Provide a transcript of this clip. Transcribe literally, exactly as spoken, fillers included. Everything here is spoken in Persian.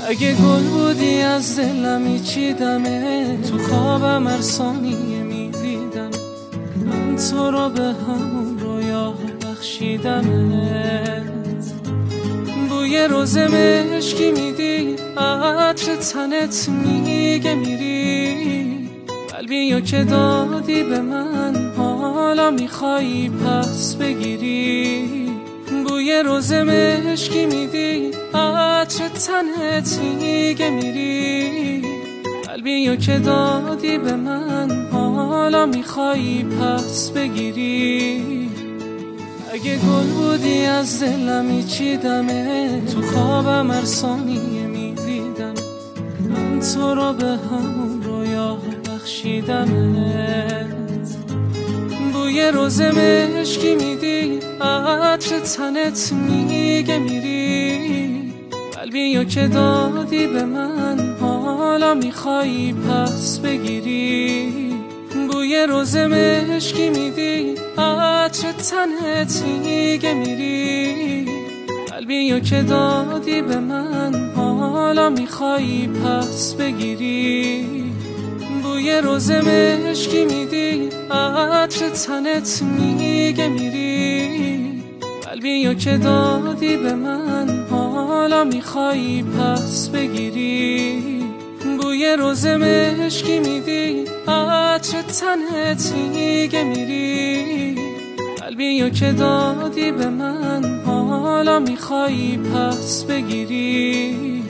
اگه گل بودی از دلم میچیدمه، تو خوابم هر ثانیه میدیدم من تو رو به همون رویا بخشیدمت. بوی روز مشکی میدی، عطر تنت میگه میری، قلبیو که دادی به من حالا میخوایی پس بگیری. بوی روز مشکی میدی، عطر تنت میگه میری، قلبیو که دادی به من حالا میخوایی پس بگیری. اگه گل بودی از دلم میچیدمه، تو خوابم هر ثانیه میدیدم من تو رو به همون رویا بخشیدمت. بوی روز مشکی میدی، عطر تنت میگه میری، قلبیو که دادی به من حالا میخوایی پس بگیری. بوی روز مشکی میدی، عطر تنت میگه میری، قلبیو که دادی به من حالا میخوایی پس بگیری. بوی روز مشکی میدی، عطر تنت میگه میری، قلبیو که دادی به من حالا میخوایی پس بگیری. بوی روز مشکی میدی، عطر تنت میگه میری، قلبیو که دادی به من حالا میخوایی پس بگیری.